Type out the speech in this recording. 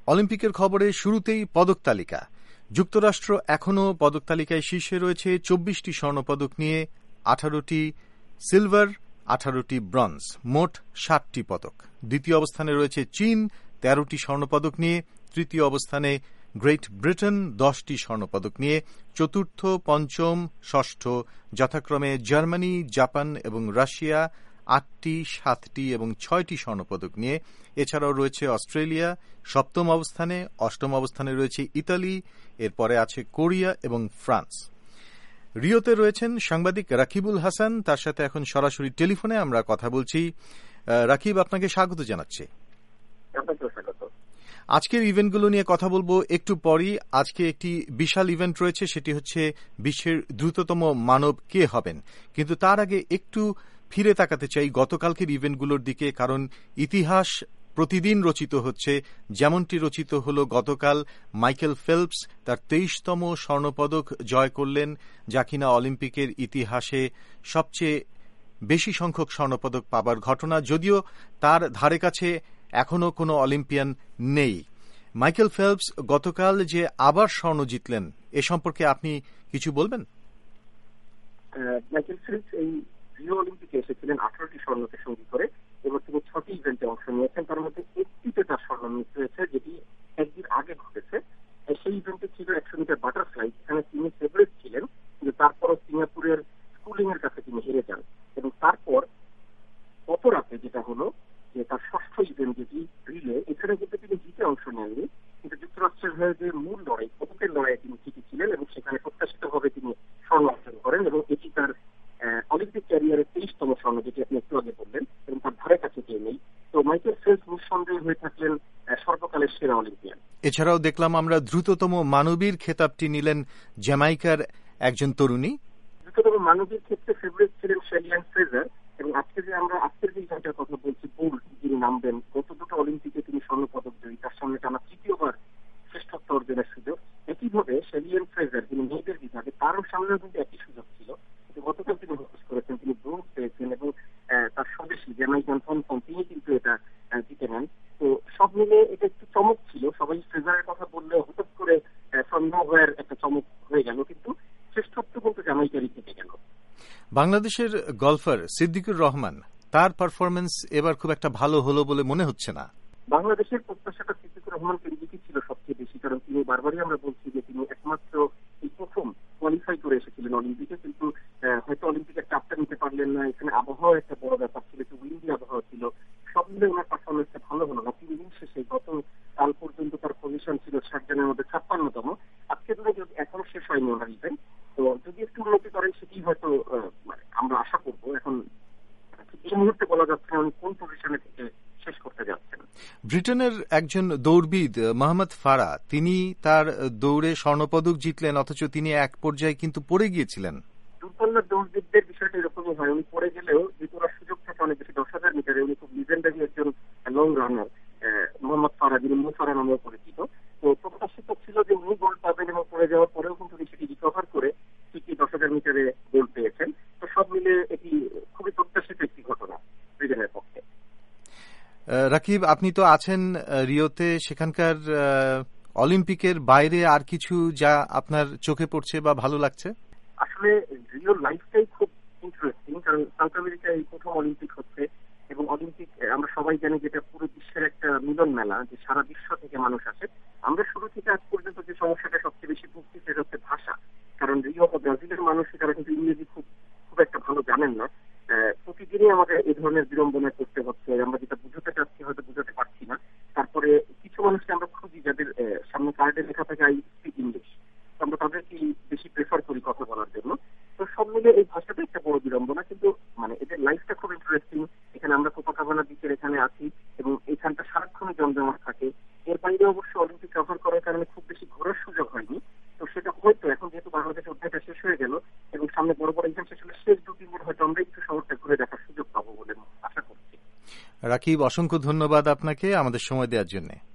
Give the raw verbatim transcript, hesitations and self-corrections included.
অলিম্পিকের খবরে শুরুতেই পদক তালিকা। যুক্তরাষ্ট্র এখনও পদক তালিকায় শীর্ষে রয়েছে চব্বিশটি স্বর্ণপদক নিয়ে, আঠারোটি সিলভার, আঠারোটি ব্রোঞ্জ, মোট ষাটটি পদক। দ্বিতীয় অবস্থানে রয়েছে চীন তেরোটি স্বর্ণপদক নিয়ে, তৃতীয় অবস্থানে গ্রেট ব্রিটেন দশটি স্বর্ণপদক নিয়ে, চতুর্থ, পঞ্চম, ষষ্ঠ যথাক্রমে জার্মানি, জাপান এবং রাশিয়া আটটি, সাতটি এবং ছয়টি স্বর্ণপদক নিয়ে। এছাড়াও রয়েছে অস্ট্রেলিয়া সপ্তম অবস্থানে, অষ্টম অবস্থানে রয়েছে ইতালি, এরপরে আছে কোরিয়া এবং ফ্রান্স। রিওতে রয়েছেন সাংবাদিক রাকিবুল হাসান, তার সাথে এখন সরাসরি টেলিফোনে আমরা কথা বলছি। রাকিব, আপনাকে স্বাগত জানাচ্ছি। আজকের ইভেন্টগুলো নিয়ে কথা বলবো একটু পরই। আজকে একটি বিশাল ইভেন্ট রয়েছে, সেটি হচ্ছে বিশ্বের দ্রুততম মানব কে হবেন। কিন্তু তার আগে একটু ফিরে তাকাতে চাই গতকালকের ইভেন্টগুলোর দিকে, কারণ ইতিহাস প্রতিদিন রচিত হচ্ছে। যেমনটি রচিত হলো গতকাল, মাইকেল ফেলপস তার তেইশতম স্বর্ণপদক জয় করলেন, যা কিনা অলিম্পিকের ইতিহাসে সবচেয়ে বেশি সংখ্যক স্বর্ণপদক পাবার ঘটনা, যদিও তার ধারে কাছে এখনো কোনো অলিম্পিয়ান নেই। মাইকেল ফেলপস গতকাল যে আবার স্বর্ণ জিতলেন, এ সম্পর্কে আপনি কিছু বলবেন? মাইকেল ফেলপস এই রিও অলিম্পিকে এসেছিলেন আঠারোটি স্বর্ণকে সঙ্গী করে, এবং তিনি ছটি ইভেন্টে অংশ নিয়েছেন। তার মধ্যে একটিতে তার স্বর্ণ মিস হয়েছে, যেটি একদিন আগে ঘটেছে। সেই ইভেন্টে ছিল একশো মিটার বাটারফ্লাই, যেখানে তিনি ফেভারিট ছিলেন, কিন্তু তারপরও সিঙ্গাপুরের স্কুলিং এর কাছে তিনি হেরে যান। এবং তারপর গত রাতে যেটা হলো যে তার ষষ্ঠ ইভেন্ট যেটি রিলে, এখানে কিন্তু তিনি জিতে অংশ নেননি, কিন্তু যুক্তরাষ্ট্রের হয়ে যে মূল লড়াই, পদকের লড়াইয়ে তিনি জিতে ছিলেন এবং সেখানে প্রত্যাশিতভাবে তিনি স্বর্ণ অর্জন করেন, এবং এটি তার অলিম্পিক ক্যারিয়ারের তেইশতম স্বর্ণ, যেটি আপনি একটু আগে বললেন, এবং তার ধারে কাছে কেউ নেই। তো মাইকেল ফেলপস নিঃসন্দেহে হয়ে থাকলেন সর্বকালের সেরা অলিম্পিয়ান। এছাড়াও দেখলাম আমরা দ্রুততম মানবীর খেতাবটি নিলেন জ্যামাইকার একজন তরুণী। দ্রুততম মানবীর ক্ষেত্রে ফেভারিট ছিলেন শেলিয়ান ফ্রেজার, এবং আজকে যে আমরা আজকের যে ইভেন্টের কথা বলছি, বোল্ট যিনি নামবেন, গত দুটো অলিম্পিকে তিনি স্বর্ণপদক জয়ী, তার সামনে টানা তৃতীয়বার শ্রেষ্ঠত্ব অর্জনের সুযোগ। একইভাবে শেলিয়ান ফ্রেজার যিনি মেয়েদের বিভাগে, তারও সামনেও কিন্তু একই সুযোগ ছিল, কিন্তু গতকাল তিনি প্রকাশ করেছেন, তিনি ব্রোঞ্জ পেয়েছেন, এবং তার স্বদেশী জ্যামাইকান থমসন তিনি কিন্তু এটা জিতে নেন। তো সব মিলে এটা একটু চমক ছিল। সবাই ফ্রেজারের কথা বললে হঠাৎ করে সন্দেহ হওয়ার একটা চমক হয়ে গেল, কিন্তু শ্রেষ্ঠত্ব কিন্তু জ্যামাইকারই থেকে গেল। বাংলাদেশের গলফার সিদ্দিকুর রহমান, তার পারফরমেন্স এবার খুব একটা ভালো হলো বলে মনে হচ্ছে না। বাংলাদেশের প্রত্যাশাটা সিদ্দিকুর রহমান কেন্দ্রিকই ছিল সবচেয়ে বেশি, কারণ তিনি বারবারই আমরা বলছি যে তিনি একমাত্র এই প্রথম কোয়ালিফাই করে এসেছিলেন অলিম্পিকে, কিন্তু হয়তো অলিম্পিকের চাপটা নিতে পারলেন না। এখানে আবহাওয়া একটা বড় ব্যাপার ছিল, একটু উইন্ডি আবহাওয়া ছিল, সব মিলে ওনার পারফরমেন্সটা ভালো হলো না। তিন দিন শেষে গত কাল পর্যন্ত তার পজিশন ছিল ষাট জনের মধ্যে ছাপ্পান্নতম। আজকে দিনে যদি এখনো শেষ হয়নি ওনার ইভেন্ট, তো যদি একটু উন্নতি করেন সেটি হয়তো মানে আমরা আশা করবো। এখন এই মুহূর্তে বলা যাচ্ছে উনি কোন পজিশনে থেকে শেষ করতে যাচ্ছেন। ব্রিটেনের একজন দৌড়বিদ মোহাম্মদ ফারাহ, তিনি তার দৌড়ে স্বর্ণপদক জিতলেন, অথচ তিনি এক পর্যায়ে কিন্তু পড়ে গিয়েছিলেন। দূরপাল্লার দৌড়বিদদের বিষয়টা এরকমই হয়, উনি পড়ে গেলেও দ্বিতীয় সুযোগ থাকে অনেক বেশি। দশ হাজার মিটারে উনি খুব লিজেন্ডারি একজন লং রানার, মোহাম্মদ ফারাহ, যিনি মু ফারাহ নামেও পরিচিত। তো প্রত্যাশিত ছিল যে উনি গোল্ড পাবেন, এবং পড়ে যাওয়ার পরেও কিন্তু উনি সেটি রিকভার করে ঠিকই দশ হাজার মিটারে গোল্ড পেয়েছেন। তো সব মিলে এটি খুবই প্রত্যাশিত একটি ঘটনা ব্রিটেনের পক্ষে। রাকিব, আপনি তো আছেন রিওতে, সেখানকার অলিম্পিকের বাইরে আর কিছু যা আপনার চোখে পড়ছে বা ভালো লাগছে? আসলে রিও লাইফটাই খুব ইন্টারেস্টিং, কারণ সাউথ আমেরিকায় এই প্রথম অলিম্পিক হচ্ছে, এবং অলিম্পিক আমরা সবাই জানি যেটা পুরো বিশ্বের একটা মিলন মেলা, যে সারা বিশ্ব থেকে মানুষ আসে। আমরা শুরু থেকে আজ পর্যন্ত যে সমস্যাটা সবচেয়ে বেশি ভুগছি সেটা হচ্ছে ভাষা, কারণ রিও বা ব্রাজিলের মানুষ তারা কিন্তু ইংরেজি খুব খুব একটা ভালো জানেন না। প্রতিদিনই আমাদের এই ধরনের বিড়ম্বনা করতে হচ্ছে, আমরা যেটা বুঝতে চাচ্ছি হয়তো বুঝতে পারছি না। তারপরে কিছু মানুষকে আমরা খুঁজি যাদের সামনে কার্ডে লেখা থাকে আই স্পিক ইংলিশ, আমরা তাদেরকে বেশি প্রেফার করি কথা বলার জন্য। তো সব মিলে এই ভাষাটা একটা বড় বিড়ম্বনা, কিন্তু মানে এদের লাইফটা খুব ইন্টারেস্টিং। এখানে আমরা কোপাকাবানা বিচের এখানে আছি, এবং এখানটা সারাক্ষণই জমজমাট থাকে। এর বাইরে অবশ্য অলিম্পিক কভার করার কারণে খুব বেশি ঘোরার সুযোগ হয়নি। তো সেটা হয়তো এখন যেহেতু বাংলাদেশের অধ্যায়টা শেষ হয়ে গেল এবং সামনে বড় বড় ইভেন্ট শেষ হলে শেষ দু তিন দিন হয়তো আমরা একটু শহরটা ঘুরে দেখার সুযোগ পাবো বলে আশা করছি। রাকিব, অসংখ্য ধন্যবাদ আপনাকে আমাদের সময় দেওয়ার জন্য।